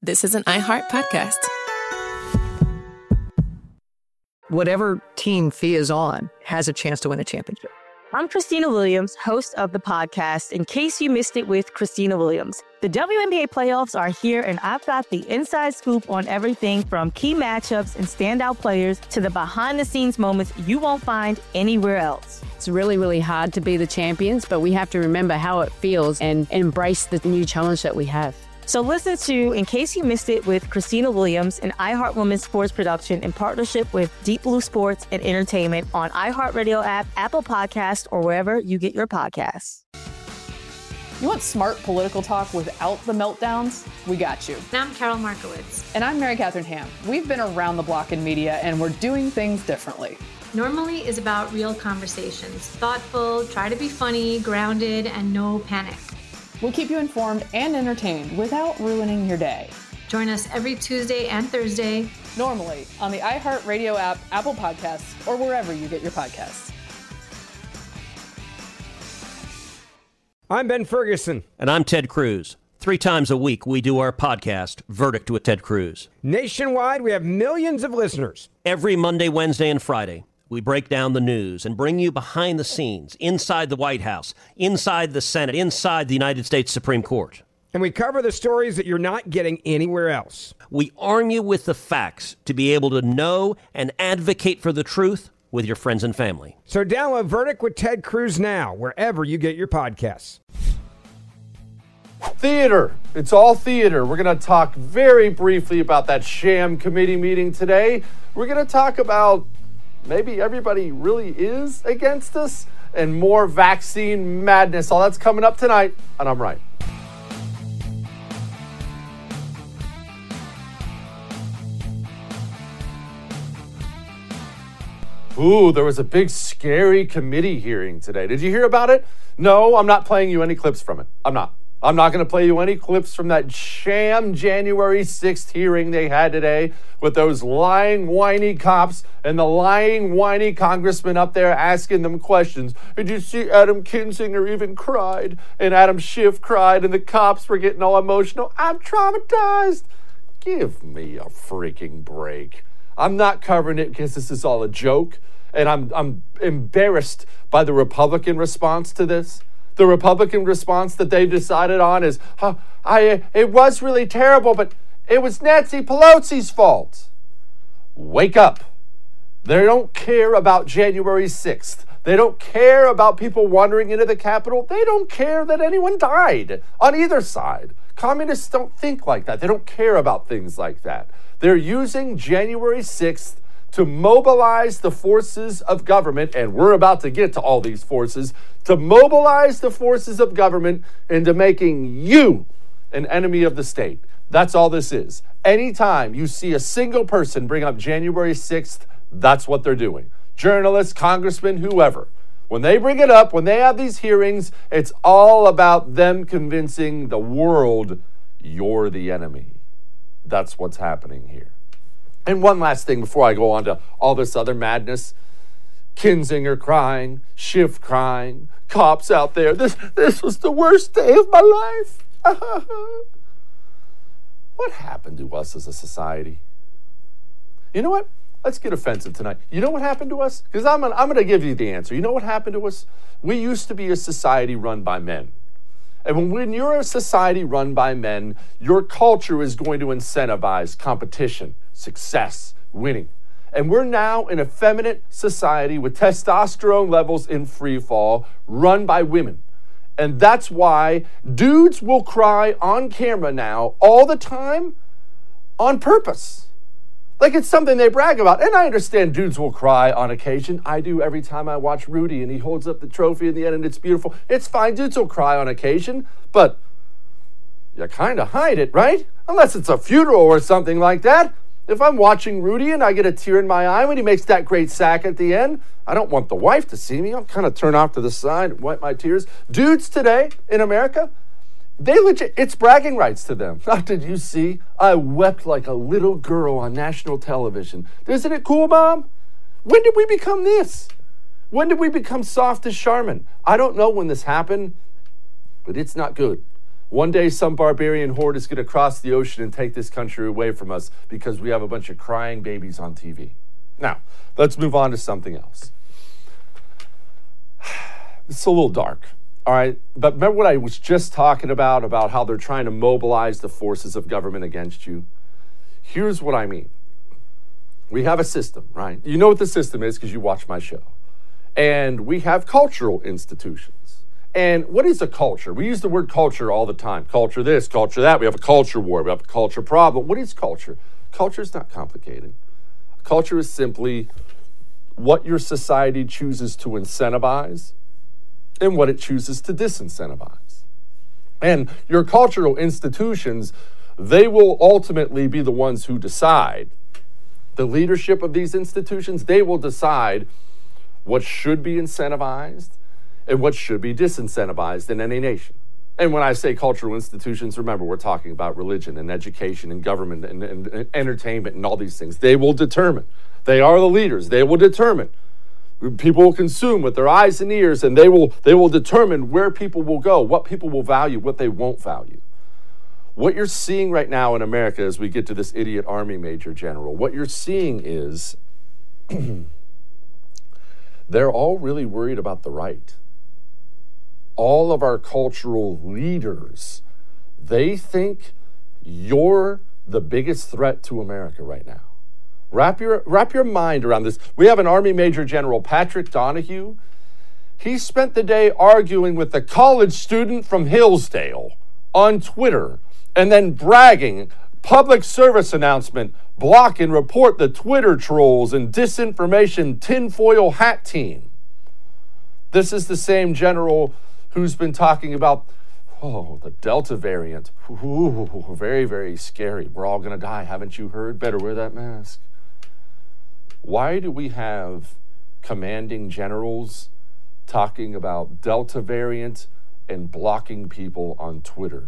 this is an iHeart podcast. Whatever team Thea is on has a chance to win a championship. I'm Christina Williams, host of the podcast, In Case You Missed It with Christina Williams. The WNBA playoffs are here, and I've got the inside scoop on everything from key matchups and standout players to the behind-the-scenes moments you won't find anywhere else. It's really, really hard to be the champions, but we have to remember how it feels and embrace the new challenge that we have. So listen to In Case You Missed It with Christina Williams, an iHeart Women's Sports production in partnership with Deep Blue Sports and Entertainment on iHeartRadio app, Apple Podcasts, or wherever you get your podcasts. You want smart political talk without the meltdowns? We got you. And I'm Carol Markowitz. And I'm Mary Catherine Ham. We've been around the block in media, and we're doing things differently. Normally is about real conversations. Thoughtful, try to be funny, grounded, and no panic. We'll keep you informed and entertained without ruining your day. Join us every Tuesday and Thursday. Normally on the iHeartRadio app, Apple Podcasts, or wherever you get your podcasts. I'm Ben Ferguson. And I'm Ted Cruz. 3 times a week, we do our podcast, Verdict with Ted Cruz. Nationwide, we have millions of listeners. Every Monday, Wednesday, and Friday, we break down the news and bring you behind the scenes, inside the White House, inside the Senate, inside the United States Supreme Court. And we cover the stories that you're not getting anywhere else. We arm you with the facts to be able to know and advocate for the truth with your friends and family. So download Verdict with Ted Cruz now, wherever you get your podcasts. Theater. It's all theater. We're going to talk very briefly about that sham committee meeting today. We're going to talk about maybe everybody really is against us and more vaccine madness. All that's coming up tonight, and I'm right. Ooh, there was a big scary committee hearing today. Did you hear about it? No, I'm not playing you any clips from it. I'm not going to play you any clips from that sham January 6th hearing they had today with those lying, whiny cops and the lying, whiny congressman up there asking them questions. Did you see Adam Kinzinger even cried? And Adam Schiff cried, and the cops were getting all emotional. I'm traumatized. Give me a freaking break. I'm not covering it because this is all a joke, and I'm embarrassed by the Republican response to this. The Republican response that they've decided on is, it was really terrible, but it was Nancy Pelosi's fault. Wake up. They don't care about January 6th. They don't care about people wandering into the Capitol. They don't care that anyone died on either side. Communists don't think like that. They don't care about things like that. They're using January 6th to mobilize the forces of government, and we're about to get to all these forces, to mobilize the forces of government into making you an enemy of the state. That's all this is. Anytime you see a single person bring up January 6th, that's what they're doing. Journalists, congressmen, whoever. When they bring it up, when they have these hearings, it's all about them convincing the world you're the enemy. That's what's happening here. And one last thing before I go on to all this other madness. Kinzinger crying, Schiff crying, cops out there. This was the worst day of my life. What happened to us as a society? You know what? Let's get offensive tonight. You know what happened to us? Because I'm going to give you the answer. You know what happened to us? We used to be a society run by men. And when you're a society run by men, your culture is going to incentivize competition, success, winning. And we're now an effeminate society with testosterone levels in free fall, run by women. And that's why dudes will cry on camera now all the time on purpose. Like it's something they brag about. And I understand dudes will cry on occasion. I do every time I watch Rudy and he holds up the trophy in the end and it's beautiful. It's fine. Dudes will cry on occasion, but you kind of hide it, right? Unless it's a funeral or something like that. If I'm watching Rudy and I get a tear in my eye when he makes that great sack at the end, I don't want the wife to see me. I'll kind of turn off to the side and wipe my tears. Dudes today in America, it's bragging rights to them. Did you see? I wept like a little girl on national television. Isn't it cool, Mom? When did we become this? When did we become soft as Charmin? I don't know when this happened, but it's not good. One day some barbarian horde is going to cross the ocean and take this country away from us because we have a bunch of crying babies on TV. Now, let's move on to something else. It's a little dark, all right? But remember what I was just talking about how they're trying to mobilize the forces of government against you? Here's what I mean. We have a system, right? You know what the system is because you watch my show. And we have cultural institutions. And what is a culture? We use the word culture all the time. Culture this, culture that. We have a culture war. We have a culture problem. What is culture? Culture is not complicated. Culture is simply what your society chooses to incentivize and what it chooses to disincentivize. And your cultural institutions, they will ultimately be the ones who decide. The leadership of these institutions, they will decide what should be incentivized and what should be disincentivized in any nation. And when I say cultural institutions, remember, we're talking about religion and education and government and entertainment and all these things. They will determine. They are the leaders. They will determine. People will consume with their eyes and ears, and they will determine where people will go, what people will value, what they won't value. What you're seeing right now in America as we get to this idiot Army Major General, what you're seeing is they're all really worried about the right. All of our cultural leaders, they think you're the biggest threat to America right now. Wrap your mind around this. We have an Army Major General, Patrick Donahue. He spent the day arguing with a college student from Hillsdale on Twitter and then bragging, public service announcement, block and report the Twitter trolls and disinformation tinfoil hat team. This is the same general who's been talking about, the Delta variant. Ooh, very, very scary. We're all going to die. Haven't you heard? Better wear that mask. Why do we have commanding generals talking about Delta variant and blocking people on Twitter?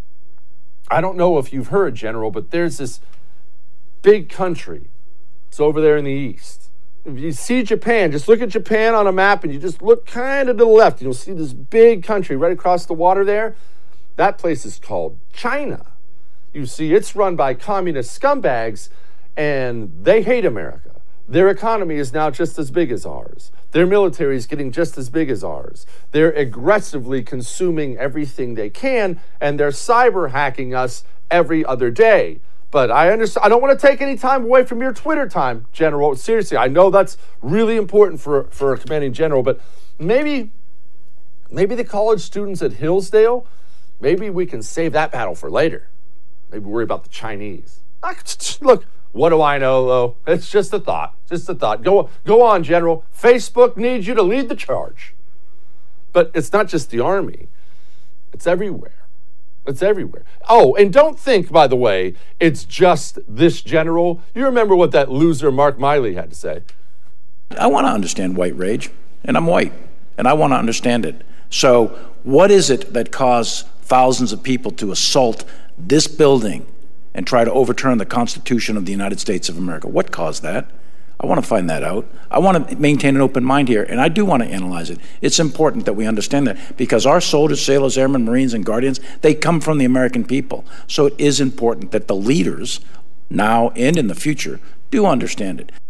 I don't know if you've heard, General, but there's this big country. It's over there in the east. If you see Japan, just look at Japan on a map and you just look kind of to the left. You'll see this big country right across the water there. That place is called China. You see, it's run by communist scumbags and they hate America. Their economy is now just as big as ours. Their military is getting just as big as ours. They're aggressively consuming everything they can, and they're cyber hacking us every other day. But I understand. I don't want to take any time away from your Twitter time, General. Seriously, I know that's really important for a commanding general, but maybe the college students at Hillsdale, maybe we can save that battle for later. Maybe worry about the Chinese. Look, what do I know, though? It's just a thought. Just a thought. Go on, General. Facebook needs you to lead the charge. But it's not just the Army. It's everywhere. It's everywhere. Oh, and don't think, by the way, it's just this general. You remember what that loser Mark Miley had to say. I want to understand white rage, and I'm white, and I want to understand it. So what is it that caused thousands of people to assault this building and try to overturn the Constitution of the United States of America? What caused that? I want to find that out. I want to maintain an open mind here, and I do want to analyze it. It's important that we understand that because our soldiers, sailors, airmen, Marines, and Guardians, they come from the American people. So it is important that the leaders, now and in the future, do understand it.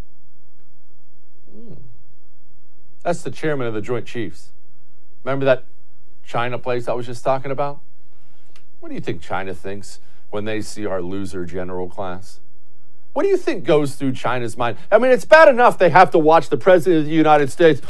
That's the chairman of the Joint Chiefs. Remember that China place I was just talking about? What do you think China thinks when they see our loser general class? What do you think goes through China's mind? I mean, it's bad enough they have to watch the President of the United States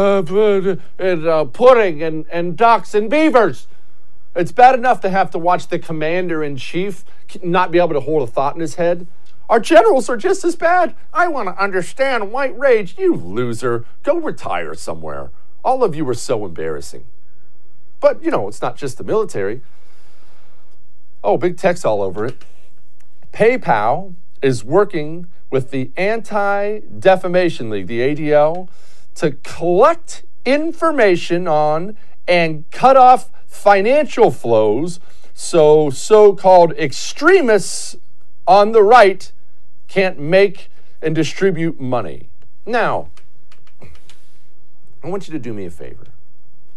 pudding and ducks and beavers. It's bad enough they have to watch the commander-in-chief not be able to hold a thought in his head. Our generals are just as bad. I want to understand white rage. You loser. Go retire somewhere. All of you are so embarrassing. But, it's not just the military. Oh, big text all over it. PayPal is working with the Anti-Defamation League, the ADL, to collect information on and cut off financial flows so-called extremists on the right can't make and distribute money. Now, I want you to do me a favor.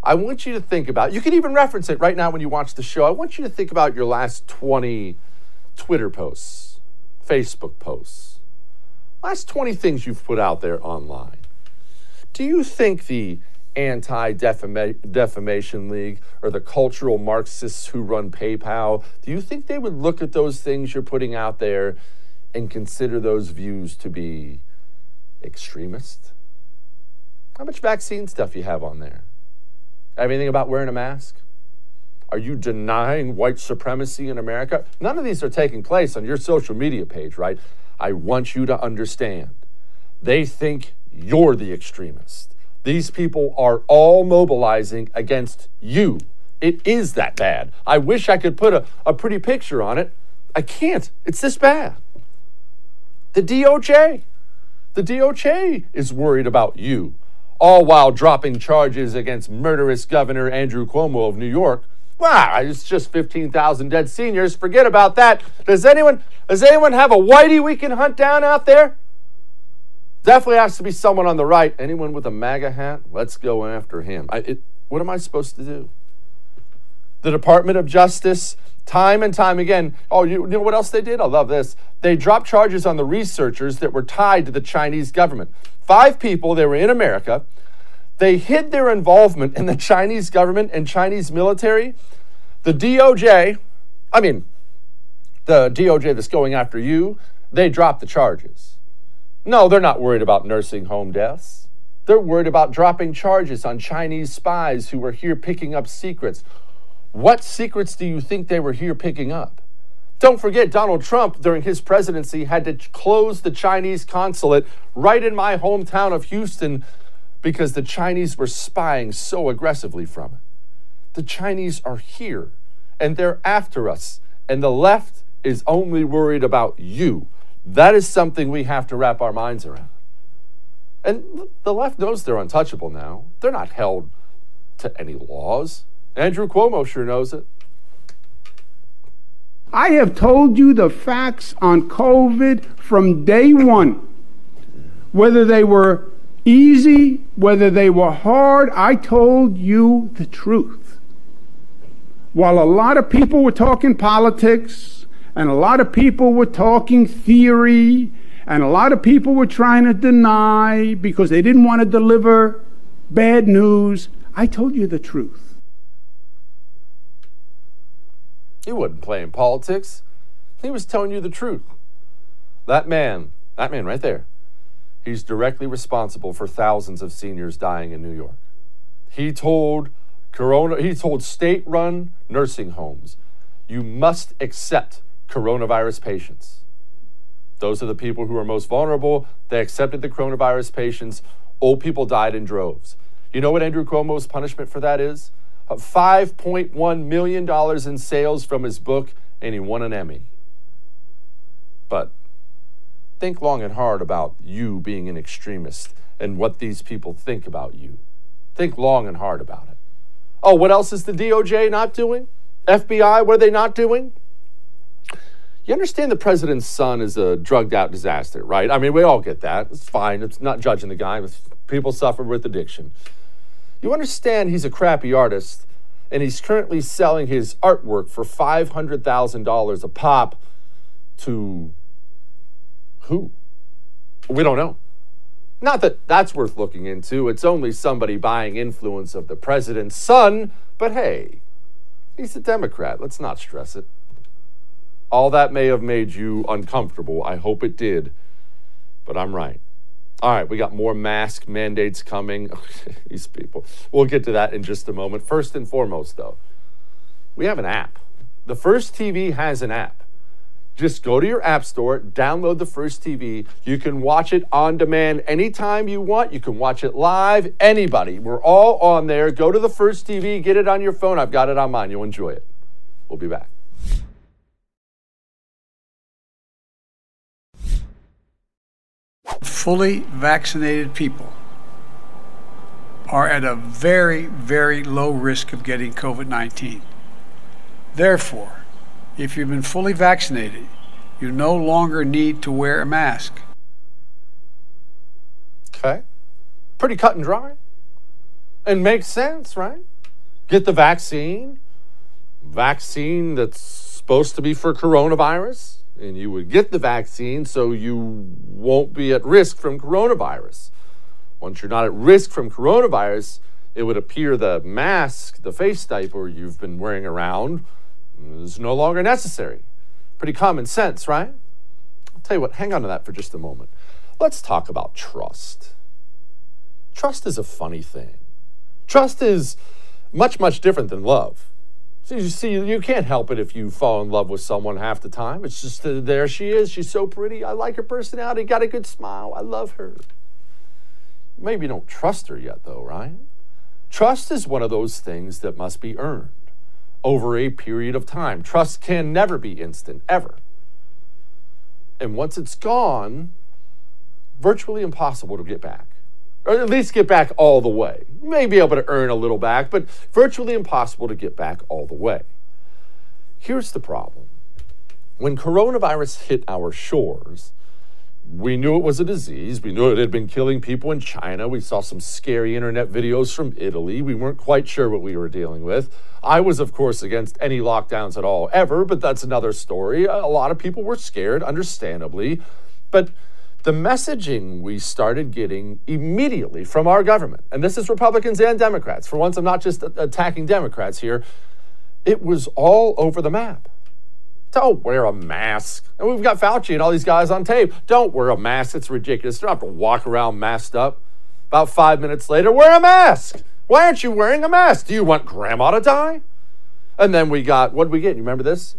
I want you to think about, you can even reference it right now when you watch the show. I want you to think about your last 20 Twitter posts, Facebook posts, last 20 things you've put out there online. Do you think the Anti-Defamation League or the cultural Marxists who run PayPal, do you think they would look at those things you're putting out there and consider those views to be extremist? How much vaccine stuff you have on there? Anything about wearing a mask? Are you denying white supremacy in America? None of these are taking place on your social media page, right? I want you to understand. They think you're the extremist. These people are all mobilizing against you. It is that bad. I wish I could put a pretty picture on it. I can't. It's this bad. The DOJ is worried about you, all while dropping charges against murderous Governor Andrew Cuomo of New York. Wow, it's just 15,000 dead seniors. Forget about that. Does anyone have a whitey we can hunt down out there? Definitely has to be someone on the right. Anyone with a MAGA hat? Let's go after him. What am I supposed to do? The Department of Justice, time and time again. Oh, you know what else they did? I love this. They dropped charges on the researchers that were tied to the Chinese government. 5 people, they were in America. They hid their involvement in the Chinese government and Chinese military. The DOJ that's going after you, they dropped the charges. No, they're not worried about nursing home deaths. They're worried about dropping charges on Chinese spies who were here picking up secrets. What secrets do you think they were here picking up? Don't forget, Donald Trump, during his presidency, had to close the Chinese consulate right in my hometown of Houston because the Chinese were spying so aggressively from it. The Chinese are here, and they're after us, and the left is only worried about you. That is something we have to wrap our minds around. And the left knows they're untouchable now. They're not held to any laws. Andrew Cuomo sure knows it. I have told you the facts on COVID from day one. Whether they were easy, whether they were hard, I told you the truth. While a lot of people were talking politics, and a lot of people were talking theory, and a lot of people were trying to deny because they didn't want to deliver bad news, I told you the truth. He wasn't playing politics. He was telling you the truth. That man right there, he's directly responsible for thousands of seniors dying in New York. He told state-run nursing homes, you must accept coronavirus patients. Those are the people who are most vulnerable. They accepted the coronavirus patients. Old people died in droves. You know what Andrew Cuomo's punishment for that is? $5.1 million in sales from his book, and he won an Emmy. But think long and hard about you being an extremist and what these people think about you. Think long and hard about it. Oh, what else is the DOJ not doing? FBI, what are they not doing? You understand the president's son is a drugged out disaster, right? I mean, we all get that. It's fine. It's not judging the guy. People suffer with addiction. You understand he's a crappy artist, and he's currently selling his artwork for $500,000 a pop to who? We don't know. Not that that's worth looking into. It's only somebody buying influence of the president's son. But hey, he's a Democrat. Let's not stress it. All that may have made you uncomfortable. I hope it did. But I'm right. All right, we got more mask mandates coming. These people. We'll get to that in just a moment. First and foremost, though, we have an app. The First TV has an app. Just go to your app store, download the First TV. You can watch it on demand anytime you want. You can watch it live, anybody. We're all on there. Go to the First TV, get it on your phone. I've got it on mine. You'll enjoy it. We'll be back. Fully vaccinated people are at a very, very low risk of getting COVID-19. Therefore, if you've been fully vaccinated, you no longer need to wear a mask. Okay. Pretty cut and dry. And makes sense, right? get the vaccine that's supposed to be for coronavirus, and you would get the vaccine so you won't be at risk from coronavirus. Once you're not at risk from coronavirus, it would appear the mask, the face diaper you've been wearing around is no longer necessary. Pretty common sense, right? I'll tell you what, hang on to that for just a moment. Let's talk about trust. Trust is a funny thing. Trust is much, much different than love. So you can't help it if you fall in love with someone half the time. It's just there she is. She's so pretty. I like her personality. Got a good smile. I love her. Maybe you don't trust her yet, though, right? Trust is one of those things that must be earned over a period of time. Trust can never be instant, ever. And once it's gone, virtually impossible to get back. Or at least get back all the way. You may be able to earn a little back, but virtually impossible to get back all the way. Here's the problem. When coronavirus hit our shores, we knew it was a disease. We knew it had been killing people in China. We saw some scary internet videos from Italy. We weren't quite sure what we were dealing with. I was, of course, against any lockdowns at all, ever, but that's another story. A lot of people were scared, understandably. But the messaging we started getting immediately from our government, and this is Republicans and Democrats. For once, I'm not just attacking Democrats here. It was all over the map. Don't wear a mask. And we've got Fauci and all these guys on tape. Don't wear a mask. It's ridiculous. You don't have to walk around masked up. About 5 minutes later, wear a mask. Why aren't you wearing a mask? Do you want grandma to die? And then we got, what did we get? You remember this?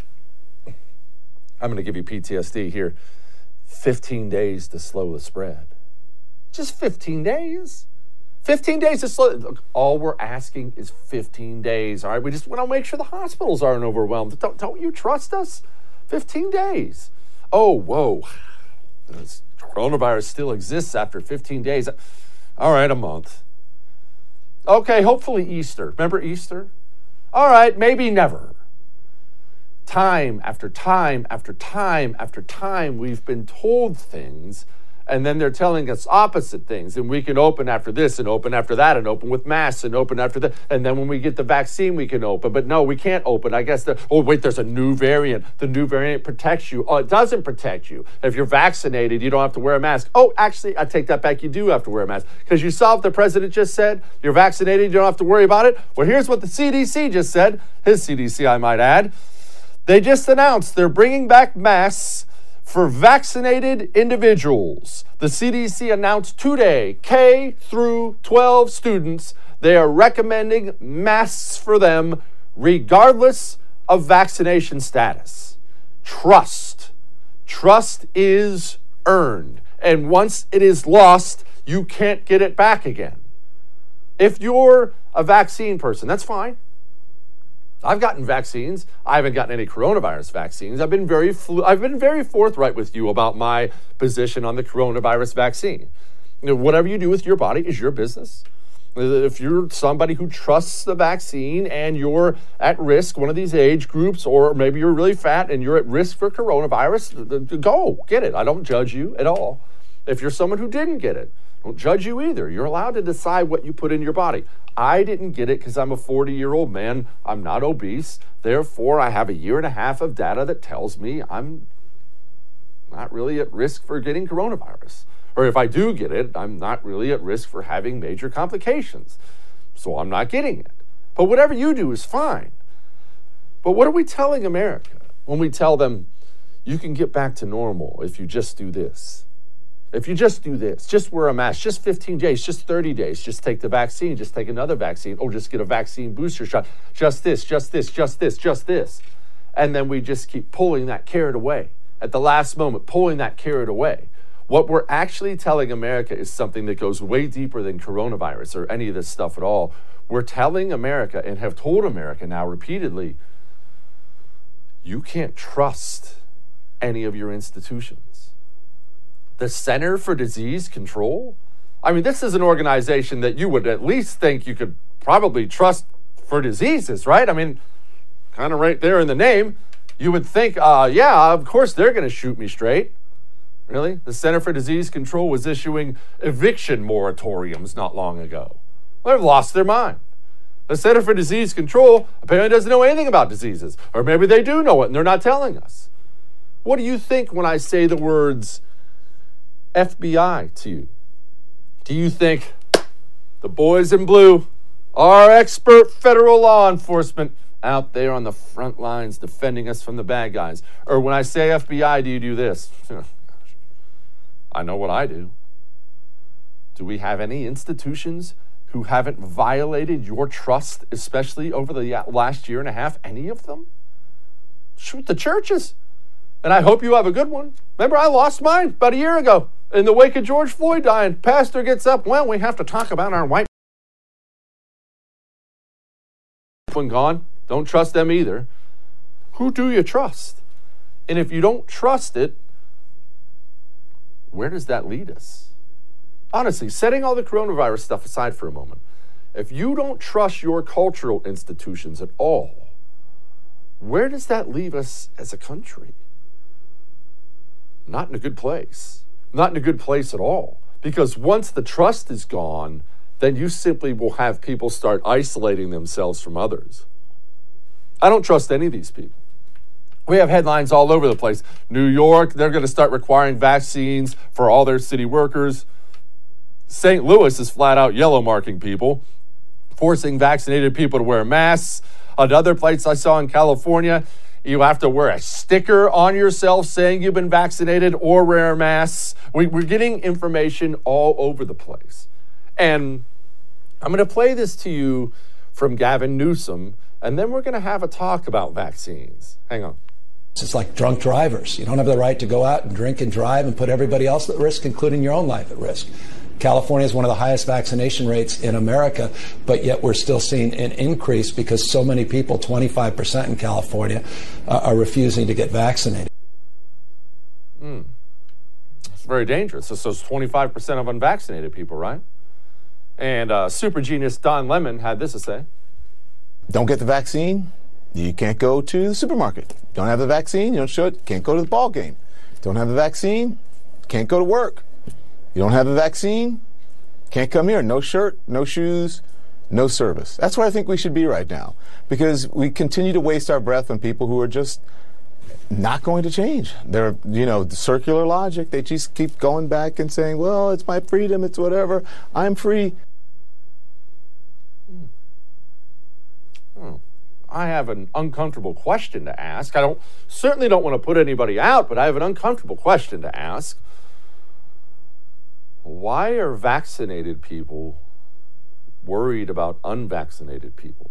I'm going to give you PTSD here. 15 days to slow the spread. Just 15 days. 15 days to slow. Look, all we're asking is 15 days. All right, we just want to make sure the hospitals aren't overwhelmed. Don't you trust us? 15 days. Oh, whoa. This coronavirus still exists after 15 days. All right, a month. Okay, hopefully Easter. Remember Easter? All right, maybe never. Time after time after time after time, we've been told things, and then they're telling us opposite things. And we can open after this and open after that and open with masks and open after that. And then when we get the vaccine, we can open. But no, we can't open. I guess, there's a new variant. The new variant protects you. Oh, it doesn't protect you. If you're vaccinated, you don't have to wear a mask. Oh, actually, I take that back. You do have to wear a mask. Because you saw what the president just said. You're vaccinated. You don't have to worry about it. Well, here's what the CDC just said. His CDC, I might add. They just announced they're bringing back masks for vaccinated individuals. The CDC announced today, K through 12 students, they are recommending masks for them regardless of vaccination status. Trust. Trust is earned. And once it is lost, you can't get it back again. If you're a vaccine person, that's fine. I've gotten vaccines. I haven't gotten any coronavirus vaccines. I've been very forthright with you about my position on the coronavirus vaccine. You know, whatever you do with your body is your business. If you're somebody who trusts the vaccine and you're at risk, one of these age groups, or maybe you're really fat and you're at risk for coronavirus, go get it. I don't judge you at all. If you're someone who didn't get it, I don't judge you either. You're allowed to decide what you put in your body. I didn't get it because I'm a 40-year-old man. I'm not obese. Therefore, I have 1.5 years of data that tells me I'm not really at risk for getting coronavirus. Or if I do get it, I'm not really at risk for having major complications. So I'm not getting it. But whatever you do is fine. But what are we telling America when we tell them, you can get back to normal if you just do this? If you just do this, just wear a mask, just 15 days, just 30 days, just take the vaccine, just take another vaccine, or just get a vaccine booster shot, just this, just this, just this, just this. And then we just keep pulling that carrot away at the last moment, pulling that carrot away. What we're actually telling America is something that goes way deeper than coronavirus or any of this stuff at all. We're telling America and have told America now repeatedly, you can't trust any of your institutions. The Center for Disease Control? I mean, this is an organization that you would at least think you could probably trust for diseases, right? I mean, kind of right there in the name. You would think, yeah, of course they're going to shoot me straight. Really? The Center for Disease Control was issuing eviction moratoriums not long ago. Well, they've lost their mind. The Center for Disease Control apparently doesn't know anything about diseases. Or maybe they do know it and they're not telling us. What do you think when I say the words FBI to you? Do you think the boys in blue, our expert federal law enforcement, out there on the front lines defending us from the bad guys? Or when I say FBI, do you do this? I know what I do. Do we have any institutions who haven't violated your trust, especially over the last year and a half? Any of them? Shoot, the churches. And I hope you have a good one. Remember, I lost mine about a year ago in the wake of George Floyd dying. Pastor gets up, well, we have to talk about our white one gone. Don't trust them either. Who do you trust? And if you don't trust it, where does that lead us? Honestly, setting all the coronavirus stuff aside for a moment, if you don't trust your cultural institutions at all, where does that leave us as a country? Not in a good place. Not in a good place at all. Because once the trust is gone, then you simply will have people start isolating themselves from others. I don't trust any of these people. We have headlines all over the place. New York, they're going to start requiring vaccines for all their city workers. St. Louis is flat out yellow marking people, forcing vaccinated people to wear masks. Another place I saw in California, you have to wear a sticker on yourself saying you've been vaccinated or wear masks. We're getting information all over the place. And I'm going to play this to you from Gavin Newsom, and then we're going to have a talk about vaccines. Hang on. It's like drunk drivers. You don't have the right to go out and drink and drive and put everybody else at risk, including your own life at risk. California is one of the highest vaccination rates in America, but yet we're still seeing an increase because so many people, 25% in California, are refusing to get vaccinated. It's very dangerous. So it's 25% of unvaccinated people, right? And super genius Don Lemon had this to say. Don't get the vaccine, you can't go to the supermarket. Don't have the vaccine, you don't show it, can't go to the ball game. Don't have the vaccine, can't go to work. You don't have the vaccine, can't come here. No shirt, no shoes, no service. That's where I think we should be right now, because we continue to waste our breath on people who are just not going to change. They're, the circular logic. They just keep going back and saying, well, it's my freedom, it's whatever. I'm free. I have an uncomfortable question to ask. I certainly don't want to put anybody out, but I have an uncomfortable question to ask. Why are vaccinated people worried about unvaccinated people?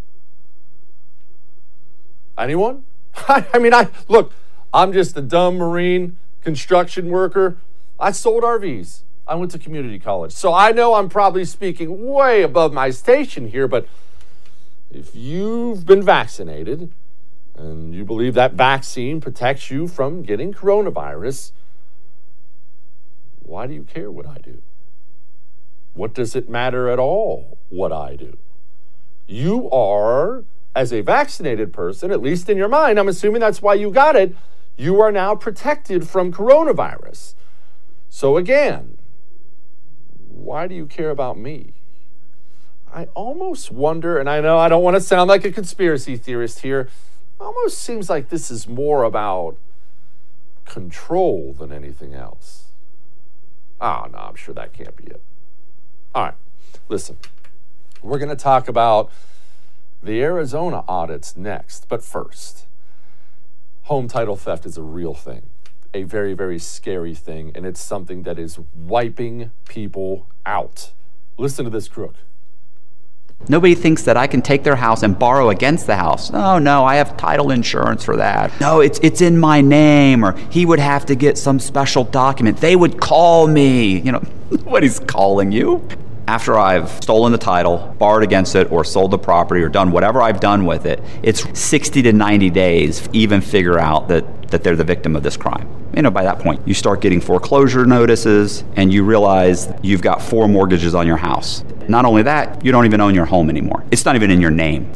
Anyone? Look, I'm just a dumb Marine construction worker. I sold RVs. I went to community college. So I know I'm probably speaking way above my station here, but if you've been vaccinated and you believe that vaccine protects you from getting coronavirus, why do you care what I do? What does it matter at all what I do? You are, as a vaccinated person, at least in your mind, I'm assuming that's why you got it, you are now protected from coronavirus. So again, why do you care about me? I almost wonder, and I know I don't want to sound like a conspiracy theorist here, almost seems like this is more about control than anything else. Oh, no, I'm sure that can't be it. All right, listen, we're going to talk about the Arizona audits next, but first, home title theft is a real thing, a very, very scary thing, and it's something that is wiping people out. Listen to this crook. Nobody thinks that I can take their house and borrow against the house. Oh, no, I have title insurance for that. No, it's in my name, or he would have to get some special document. They would call me. Nobody's calling you. After I've stolen the title, borrowed against it, or sold the property, or done whatever I've done with it, it's 60 to 90 days to even figure out that they're the victim of this crime. By that point, you start getting foreclosure notices, and you realize you've got 4 mortgages on your house. Not only that, you don't even own your home anymore. It's not even in your name.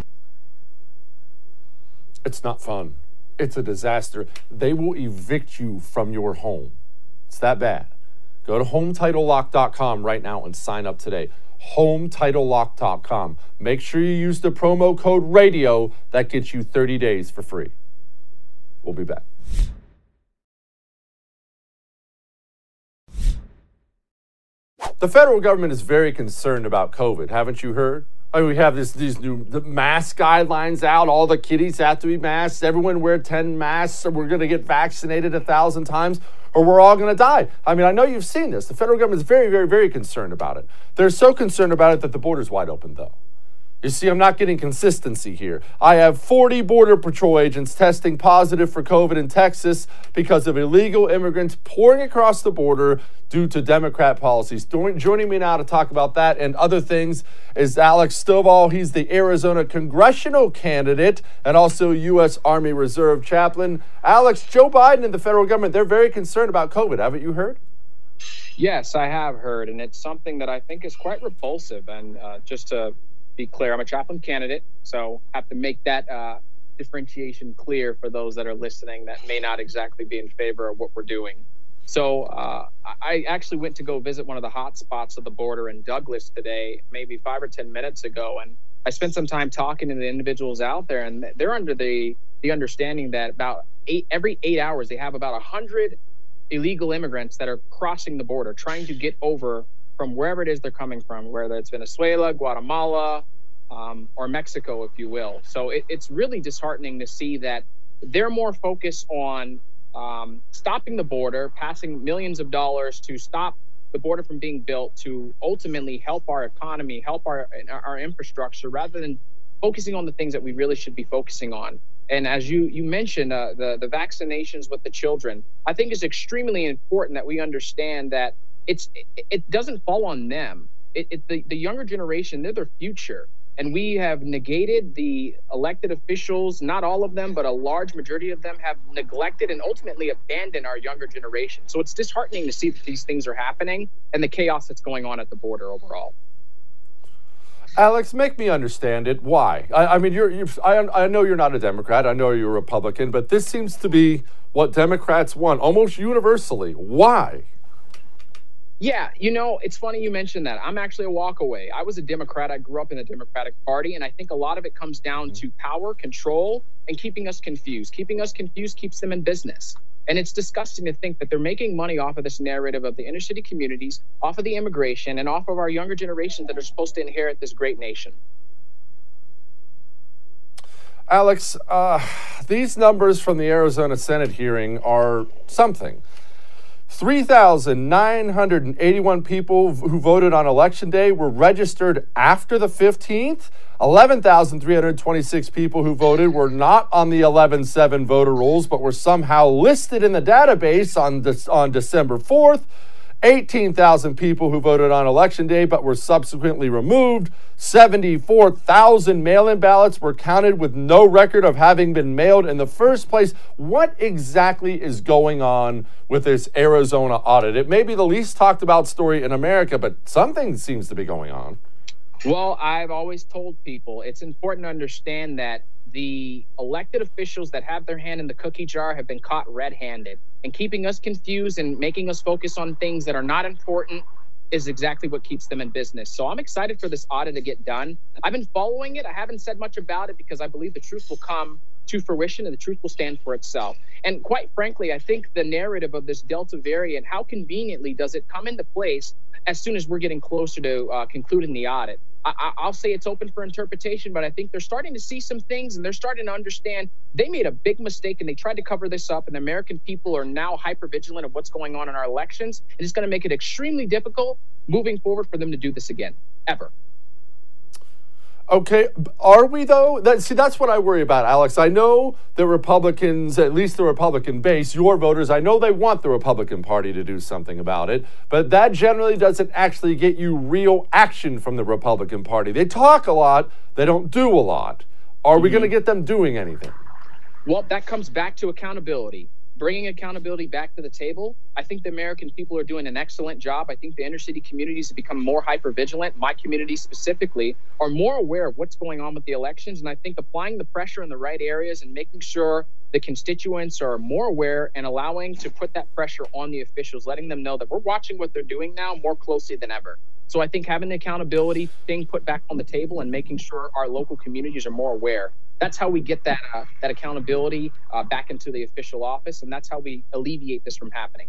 It's not fun. It's a disaster. They will evict you from your home. It's that bad. Go to HomeTitleLock.com right now and sign up today. HomeTitleLock.com. Make sure you use the promo code RADIO. That gets you 30 days for free. We'll be back. The federal government is very concerned about COVID. Haven't you heard? I mean, we have these new mask guidelines out. All the kiddies have to be masked. Everyone wear 10 masks, or we're going to get vaccinated 1,000 times, or we're all going to die. I mean, I know you've seen this. The federal government is very, very, very concerned about it. They're so concerned about it that the border's wide open, though. You see, I'm not getting consistency here. I have 40 Border Patrol agents testing positive for COVID in Texas because of illegal immigrants pouring across the border due to Democrat policies. Joining me now to talk about that and other things is Alex Stovall. He's the Arizona congressional candidate and also U.S. Army Reserve chaplain. Alex, Joe Biden and the federal government, they're very concerned about COVID. Haven't you heard? Yes, I have heard, and it's something that I think is quite repulsive. And just to be clear, I'm a chaplain candidate, so I have to make that differentiation clear for those that are listening that may not exactly be in favor of what we're doing. So I actually went to go visit one of the hot spots of the border in Douglas today, maybe 5 or 10 minutes ago, and I spent some time talking to the individuals out there, and they're under the understanding that every 8 hours they have about 100 illegal immigrants that are crossing the border, trying to get over from wherever it is they're coming from, whether it's Venezuela, Guatemala, or Mexico, if you will. So it's really disheartening to see that they're more focused on stopping the border, passing millions of dollars to stop the border from being built, to ultimately help our economy, help our infrastructure, rather than focusing on the things that we really should be focusing on. And as you mentioned, the vaccinations with the children, I think it's extremely important that we understand that it doesn't fall on them. The younger generation, they're their future. And we have negated the elected officials, not all of them, but a large majority of them have neglected and ultimately abandoned our younger generation. So it's disheartening to see that these things are happening and the chaos that's going on at the border overall. Alex, make me understand it. Why? I mean, I know you're not a Democrat. I know you're a Republican, but this seems to be what Democrats want almost universally. Why? Yeah, it's funny you mentioned that. I'm actually a walkaway. I was a Democrat. I grew up in the Democratic Party, and I think a lot of it comes down to power, control, and keeping us confused. Keeping us confused keeps them in business. And it's disgusting to think that they're making money off of this narrative of the inner city communities, off of the immigration, and off of our younger generations that are supposed to inherit this great nation. Alex, these numbers from the Arizona Senate hearing are something. 3,981 people who voted on Election Day were registered after the 15th. 11,326 people who voted were not on the 11-7 voter rolls, but were somehow listed in the database on December 4th. 18,000 people who voted on Election Day but were subsequently removed. 74,000 mail-in ballots were counted with no record of having been mailed in the first place. What exactly is going on with this Arizona audit? It may be the least talked about story in America, but something seems to be going on. Well, I've always told people it's important to understand that the elected officials that have their hand in the cookie jar have been caught red-handed, and keeping us confused and making us focus on things that are not important is exactly what keeps them in business. So I'm excited for this audit to get done. I've been following it. I haven't said much about it because I believe the truth will come to fruition and the truth will stand for itself. And quite frankly, I think the narrative of this Delta variant, how conveniently does it come into place as soon as we're getting closer to concluding the audit? I'll say it's open for interpretation, but I think they're starting to see some things and they're starting to understand they made a big mistake and they tried to cover this up, and the American people are now hyper-vigilant of what's going on in our elections, and it's going to make it extremely difficult moving forward for them to do this again, ever. Okay, are we though? That's what I worry about, Alex. I know the Republicans, at least the Republican base, your voters, I know they want the Republican Party to do something about it, but that generally doesn't actually get you real action from the Republican Party. They talk a lot, they don't do a lot. Are we going to get them doing anything? Well, that comes back to accountability. Bringing accountability back to the table. I think the American people are doing an excellent job. I think the inner city communities have become more hyper-vigilant. My community specifically are more aware of what's going on with the elections. And I think applying the pressure in the right areas and making sure the constituents are more aware and allowing to put that pressure on the officials, letting them know that we're watching what they're doing now more closely than ever. So I think having the accountability thing put back on the table and making sure our local communities are more aware, that's how we get that accountability back into the official office, and that's how we alleviate this from happening.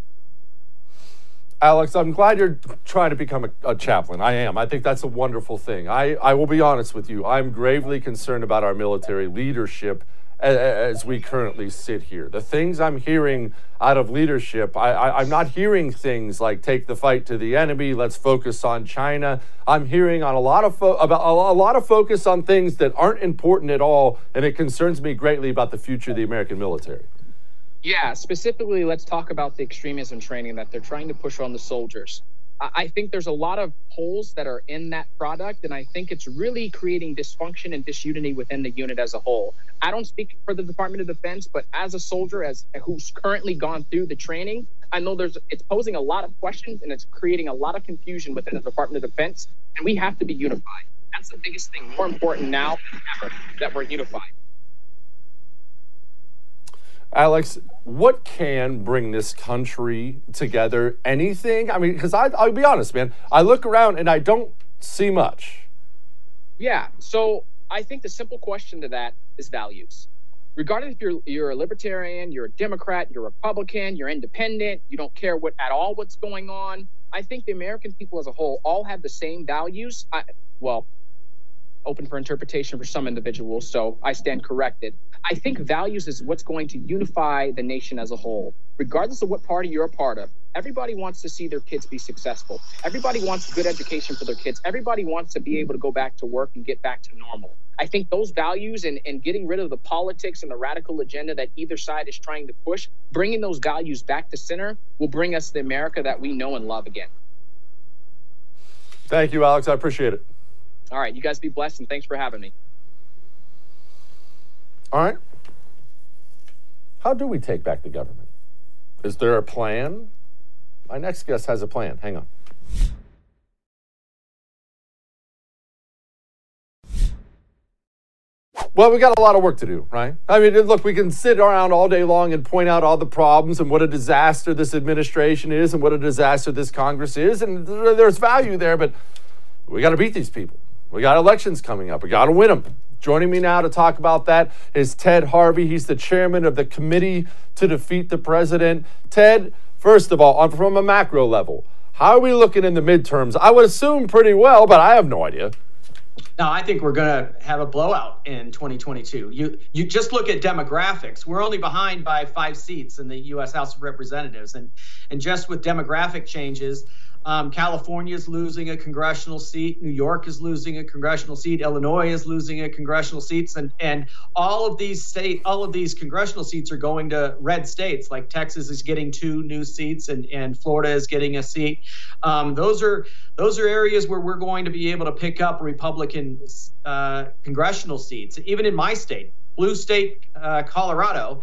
Alex, I'm glad you're trying to become a chaplain. I am. I think that's a wonderful thing. I will be honest with you. I'm gravely concerned about our military leadership as we currently sit here. The things I'm hearing out of leadership, I'm not hearing things like take the fight to the enemy, let's focus on China. I'm hearing on a lot of focus on things that aren't important at all, and it concerns me greatly about the future of the American military. Yeah, specifically, let's talk about the extremism training that they're trying to push on the soldiers. I think there's a lot of holes that are in that product, and I think it's really creating dysfunction and disunity within the unit as a whole. I don't speak for the Department of Defense, but as a soldier who's currently gone through the training, I know it's posing a lot of questions and it's creating a lot of confusion within the Department of Defense, and we have to be unified. That's the biggest thing, more important now than ever, that we're unified. Alex, what can bring this country together? Anything? I mean, because I'll be honest, man, I look around and I don't see much. Yeah, so I think the simple question to that is values. Regardless if you're a libertarian, you're a Democrat, you're a Republican, you're independent, you don't care what's going on. I think the American people as a whole all have the same values. Open for interpretation for some individuals, so I stand corrected. I think values is what's going to unify the nation as a whole. Regardless of what party you're a part of, everybody wants to see their kids be successful. Everybody wants good education for their kids. Everybody wants to be able to go back to work and get back to normal. I think those values and getting rid of the politics and the radical agenda that either side is trying to push, bringing those values back to center will bring us the America that we know and love again. Thank you, Alex. I appreciate it. All right, you guys be blessed, and thanks for having me. All right. How do we take back the government? Is there a plan? My next guest has a plan. Hang on. Well, we got a lot of work to do, right? I mean, look, we can sit around all day long and point out all the problems and what a disaster this administration is and what a disaster this Congress is, and there's value there, but we got to beat these people. We got elections coming up. We got to win them. Joining me now to talk about that is Ted Harvey. He's the chairman of the Committee to Defeat the President. Ted, first of all, from a macro level, how are we looking in the midterms? I would assume pretty well, but I have no idea. No, I think we're going to have a blowout in 2022. You just look at demographics. We're only behind by 5 seats in the U.S. House of Representatives. And just with demographic changes, California is losing a congressional seat. New York is losing a congressional seat. Illinois is losing a congressional seat. And all of these congressional seats are going to red states. Like Texas is getting 2 new seats, and Florida is getting a seat. Those are areas where we're going to be able to pick up Republican congressional seats. Even in my state, blue state, Colorado.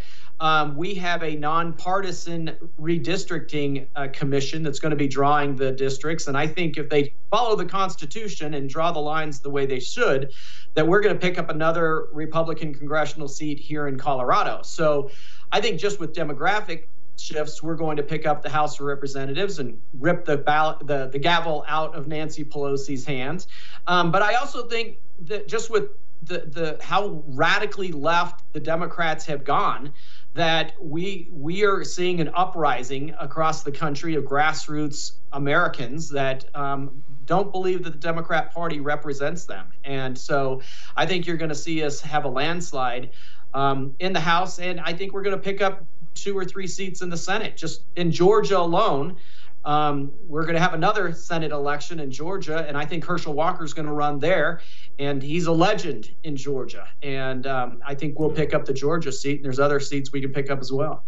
We have a nonpartisan redistricting commission that's going to be drawing the districts. And I think if they follow the Constitution and draw the lines the way they should, that we're going to pick up another Republican congressional seat here in Colorado. So I think just with demographic shifts, we're going to pick up the House of Representatives and rip the gavel out of Nancy Pelosi's hands. But I also think that just with the how radically left the Democrats have gone, that we are seeing an uprising across the country of grassroots Americans that don't believe that the Democrat Party represents them. And so I think you're going to see us have a landslide in the House, and I think we're going to pick up 2 or 3 seats in the Senate. Just in Georgia alone, we're going to have another Senate election in Georgia, and I think Herschel Walker is going to run there, and he's a legend in Georgia. And I think we'll pick up the Georgia seat, and there's other seats we can pick up as well.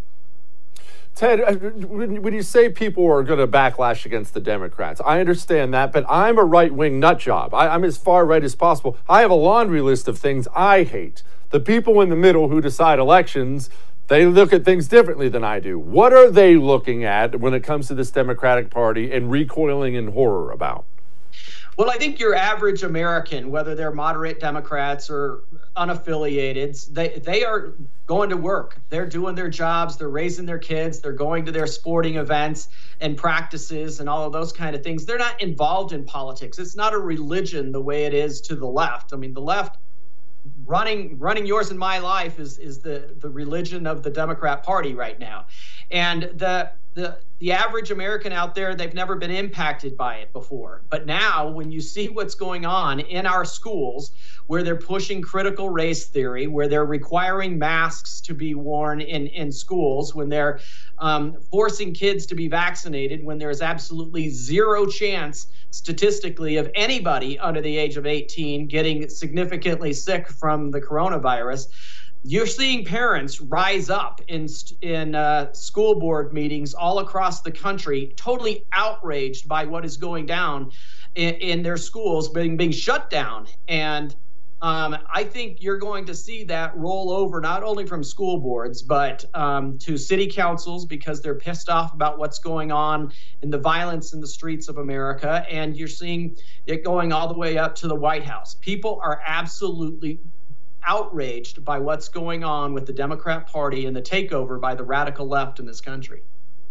Ted, when you say people are going to backlash against the Democrats, I understand that, but I'm a right-wing nut job. I'm as far right as possible. I have a laundry list of things I hate. The people in the middle who decide elections, they look at things differently than I do. What are they looking at when it comes to this Democratic Party and recoiling in horror about? Well, I think your average American, whether they're moderate Democrats or unaffiliated, they are going to work. They're doing their jobs. They're raising their kids. They're going to their sporting events and practices and all of those kind of things. They're not involved in politics. It's not a religion the way it is to the left. I mean, the left running yours and my life is the religion of the Democrat Party right now. And the average American out there, they've never been impacted by it before. But now when you see what's going on in our schools, where they're pushing critical race theory, where they're requiring masks to be worn in schools, when they're forcing kids to be vaccinated, when there's absolutely zero chance statistically of anybody under the age of 18 getting significantly sick from the coronavirus, you're seeing parents rise up in school board meetings all across the country, totally outraged by what is going down in their schools being shut down. And I think you're going to see that roll over not only from school boards, but to city councils, because they're pissed off about what's going on in the violence in the streets of America. And you're seeing it going all the way up to the White House. People are absolutely outraged by what's going on with the Democrat Party and the takeover by the radical left in this country.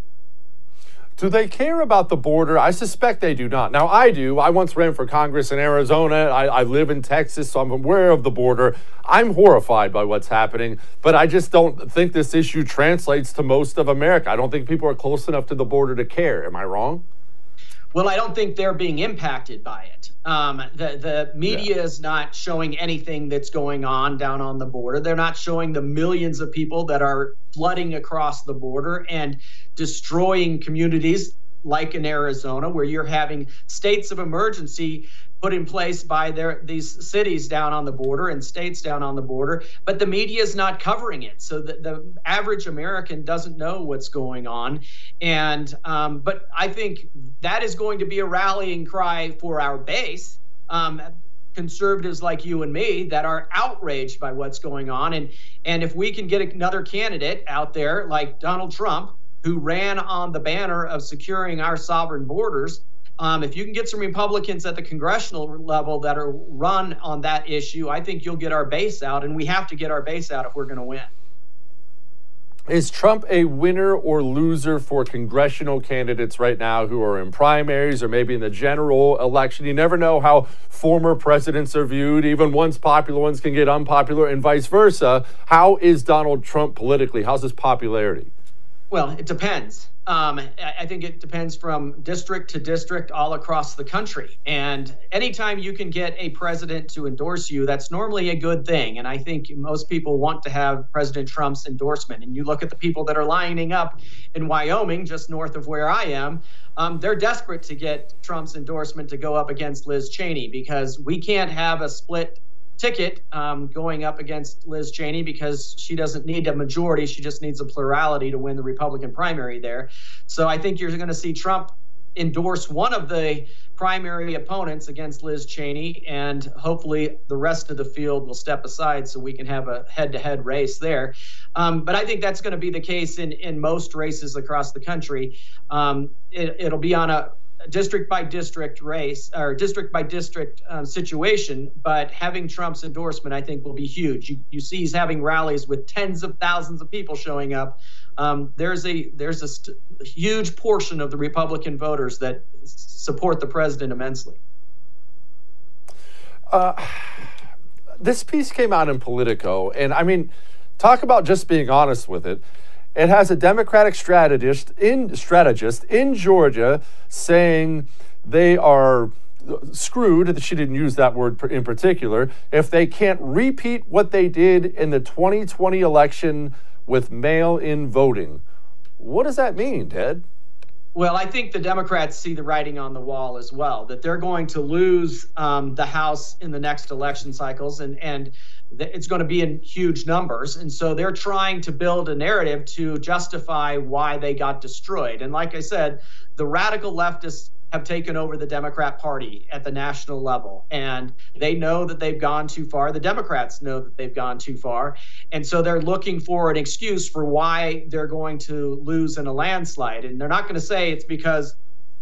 Do they care about the border? I suspect they do not. Now, I do. I once ran for Congress in Arizona. I live in Texas, so I'm aware of the border. I'm horrified by what's happening, but I just don't think this issue translates to most of America. I don't think people are close enough to the border to care. Am I wrong? Well, I don't think they're being impacted by it. The media is not showing anything that's going on down on the border. They're not showing the millions of people that are flooding across the border and destroying communities like in Arizona, where you're having states of emergency put in place by these cities down on the border and states down on the border, but the media is not covering it. So the average American doesn't know what's going on. And but I think that is going to be a rallying cry for our base, conservatives like you and me that are outraged by what's going on. And if we can get another candidate out there like Donald Trump, who ran on the banner of securing our sovereign borders, if you can get some Republicans at the congressional level that are run on that issue, I think you'll get our base out, and we have to get our base out if we're going to win. Is Trump a winner or loser for congressional candidates right now who are in primaries or maybe in the general election? You never know how former presidents are viewed. Even once popular ones can get unpopular and vice versa. How is Donald Trump politically? How's his popularity? Well, it depends. I think it depends from district to district all across the country. And anytime you can get a president to endorse you, that's normally a good thing. And I think most people want to have President Trump's endorsement. And you look at the people that are lining up in Wyoming, just north of where I am, they're desperate to get Trump's endorsement to go up against Liz Cheney, because we can't have a split ticket going up against Liz Cheney, because she doesn't need a majority. She just needs a plurality to win the Republican primary there. So I think you're going to see Trump endorse one of the primary opponents against Liz Cheney, and hopefully the rest of the field will step aside so we can have a head-to-head race there. But I think that's going to be the case in most races across the country. It'll be on a district by district race or district by district situation, but having Trump's endorsement, I think, will be huge. You see he's having rallies with tens of thousands of people showing up. There's a huge portion of the Republican voters that support the president immensely. This piece came out in Politico, and I mean, talk about just being honest with it. It has a Democratic strategist in Georgia saying they are screwed. She didn't use that word in particular. If they can't repeat what they did in the 2020 election with mail-in voting. What does that mean, Ted? Well, I think the Democrats see the writing on the wall as well, that they're going to lose the House in the next election cycles, and it's going to be in huge numbers. And so they're trying to build a narrative to justify why they got destroyed. And like I said, the radical leftists have taken over the Democrat Party at the national level, and they know that they've gone too far. The Democrats know that they've gone too far. And so they're looking for an excuse for why they're going to lose in a landslide. And they're not going to say it's because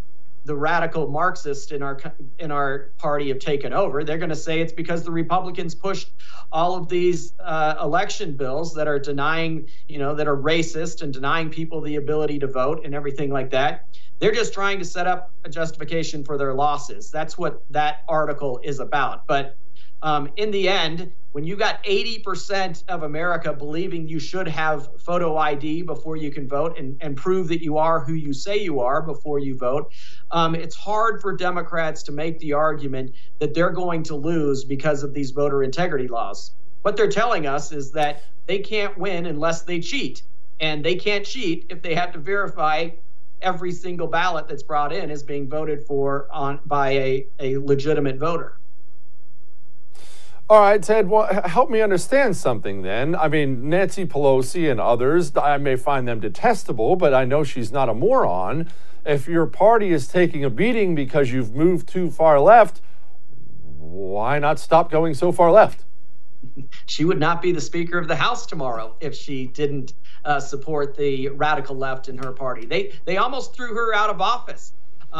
the radical Marxists in our party have taken over. They're going to say it's because the Republicans pushed all of these election bills that are denying, that are racist and denying people the ability to vote and everything like that. They're just trying to set up a justification for their losses. That's what that article is about. But in the end, when you got 80% of America believing you should have photo ID before you can vote and prove that you are who you say you are before you vote, it's hard for Democrats to make the argument that they're going to lose because of these voter integrity laws. What they're telling us is that they can't win unless they cheat. And they can't cheat if they have to verify every single ballot that's brought in is being voted for by a legitimate voter. All right, Ted, well, help me understand something then. I mean, Nancy Pelosi and others, I may find them detestable, but I know she's not a moron. If your party is taking a beating because you've moved too far left, why not stop going so far left? She would not be the Speaker of the House tomorrow if she didn't support the radical left in her party. They almost threw her out of office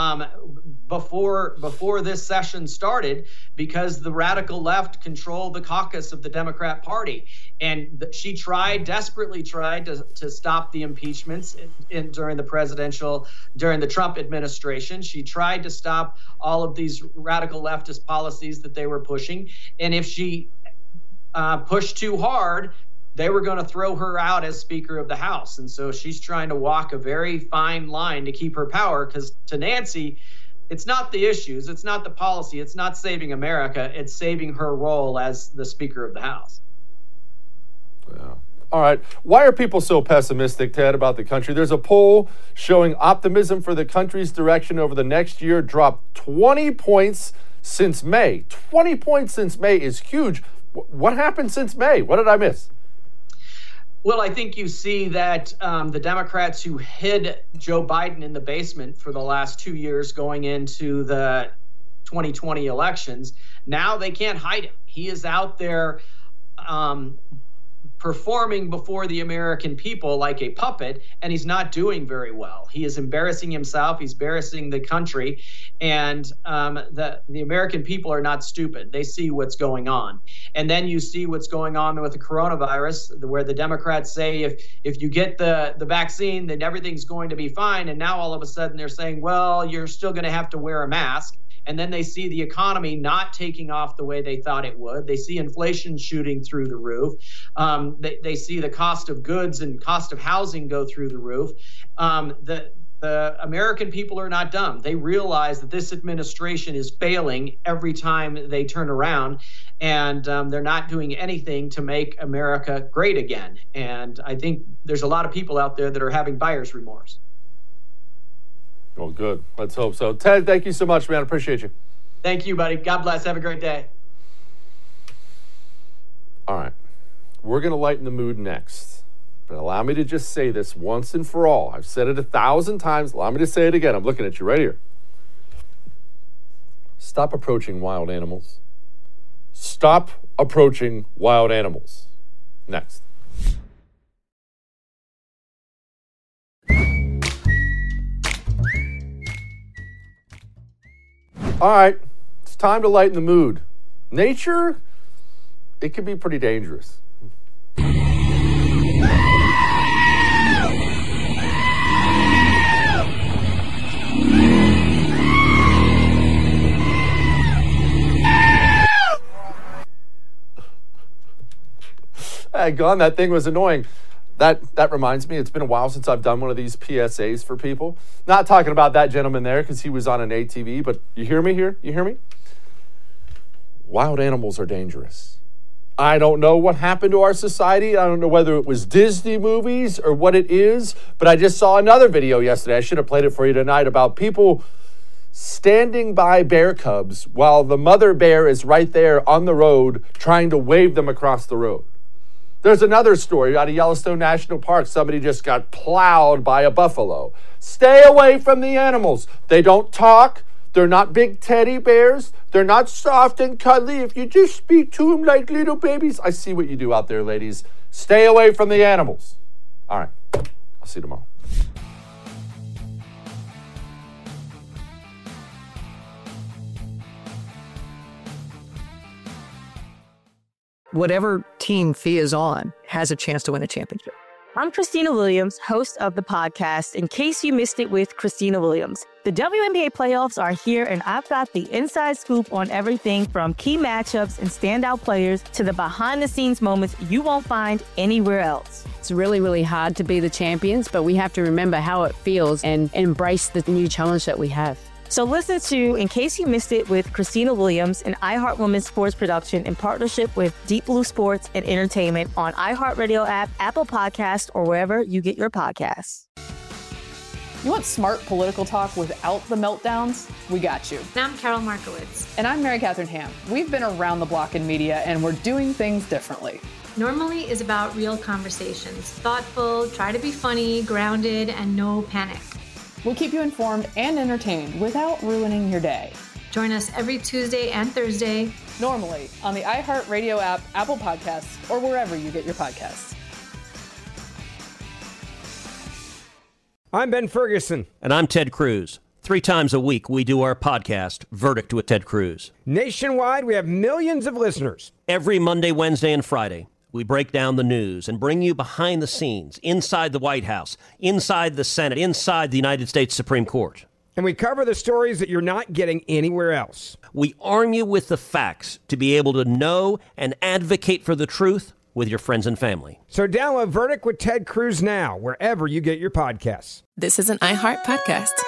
before this session started because the radical left controlled the caucus of the Democrat Party. And she desperately tried to stop the impeachments during the Trump administration. She tried to stop all of these radical leftist policies that they were pushing. And if she pushed too hard, they were going to throw her out as Speaker of the House. And so she's trying to walk a very fine line to keep her power, because to Nancy, it's not the issues, it's not the policy, it's not saving America, it's saving her role as the Speaker of the House. Yeah. All right. Why are people so pessimistic, Ted, about the country? There's a poll showing optimism for the country's direction over the next year dropped 20 points since May. 20 points since May is huge. What happened since May? What did I miss? Well, I think you see that the Democrats who hid Joe Biden in the basement for the last 2 years going into the 2020 elections, now they can't hide him. He is out there performing before the American people like a puppet, and he's not doing very well. He is embarrassing himself. He's embarrassing the country, and the American people are not stupid. They see what's going on. And then you see what's going on with the coronavirus, where the Democrats say if you get the vaccine, then everything's going to be fine. And now all of a sudden they're saying, well, you're still going to have to wear a mask. And then they see the economy not taking off the way they thought it would. They see inflation shooting through the roof. They see the cost of goods and cost of housing go through the roof. The American people are not dumb. They realize that this administration is failing every time they turn around, and they're not doing anything to make America great again. And I think there's a lot of people out there that are having buyer's remorse. Well, good. Let's hope so. Ted, thank you so much, man. Appreciate you. Thank you, buddy. God bless. Have a great day. All right. We're going to lighten the mood next. But allow me to just say this once and for all. I've said it 1,000 times. Allow me to say it again. I'm looking at you right here. Stop approaching wild animals. Stop approaching wild animals. Next. All right, it's time to lighten the mood. Nature, it can be pretty dangerous. Gone, that thing was annoying. That reminds me, it's been a while since I've done one of these PSAs for people. Not talking about that gentleman there because he was on an ATV, but you hear me here? You hear me? Wild animals are dangerous. I don't know what happened to our society. I don't know whether it was Disney movies or what it is, but I just saw another video yesterday. I should have played it for you tonight about people standing by bear cubs while the mother bear is right there on the road trying to wave them across the road. There's another story out of Yellowstone National Park. Somebody just got plowed by a buffalo. Stay away from the animals. They don't talk. They're not big teddy bears. They're not soft and cuddly. If you just speak to them like little babies. I see what you do out there, ladies. Stay away from the animals. All right. I'll see you tomorrow. whatever team Thea is on has a chance to win a championship. I'm Christina Williams, host of the podcast, In Case You Missed It with Christina Williams. The WNBA playoffs are here, and I've got the inside scoop on everything from key matchups and standout players to the behind-the-scenes moments you won't find anywhere else. It's really, really hard to be the champions, but we have to remember how it feels and embrace the new challenge that we have. So listen to In Case You Missed It with Christina Williams, an iHeart Women's sports production in partnership with Deep Blue Sports and Entertainment on iHeartRadio app, Apple Podcasts, or wherever you get your podcasts. You want smart political talk without the meltdowns? We got you. And I'm Carol Markowitz. And I'm Mary Catherine Ham. We've been around the block in media, and we're doing things differently. Normally is about real conversations. Thoughtful, try to be funny, grounded, and no panic. We'll keep you informed and entertained without ruining your day. Join us every Tuesday and Thursday. Normally on the iHeartRadio app, Apple Podcasts, or wherever you get your podcasts. I'm Ben Ferguson. And I'm Ted Cruz. 3 times a week, we do our podcast, Verdict with Ted Cruz. Nationwide, we have millions of listeners. Every Monday, Wednesday, and Friday, we break down the news and bring you behind the scenes, inside the White House, inside the Senate, inside the United States Supreme Court. And we cover the stories that you're not getting anywhere else. We arm you with the facts to be able to know and advocate for the truth with your friends and family. So download Verdict with Ted Cruz now, wherever you get your podcasts. This is an iHeart podcast.